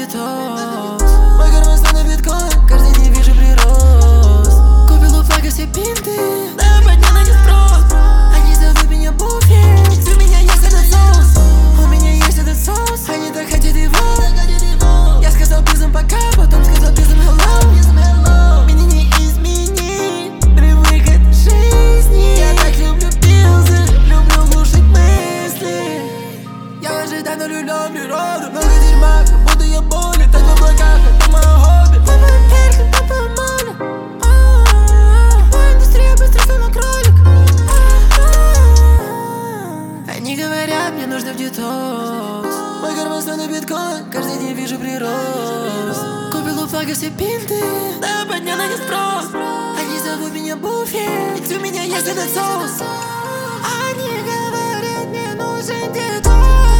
детокс. Мой карман словно биткоин, каждый день вижу прирост. Купил у флага все пинты, да подняла не спрос. Они зовут меня буфет, у меня есть этот соус. У меня есть этот соус, они так хотят его. Я сказал пизом пока, потом сказал пизом hello. Меня не изменить, привык от жизни. Я так люблю пилзы, люблю глушить мысли. Я в ожидании люблю природу, много дерьма, как будто я болен. Так в облаках, это мое хобби. Папа вверх, папа море. Моя индустрия быстро стала кролик. Они говорят, мне нужно в детокс. Мой карман словно биткоин, каждый день вижу прирост. Купил у флага все пинты, да подняла не спрос. Они зовут меня буфет, ведь у меня есть этот соус. Они говорят, мне нужен детокс.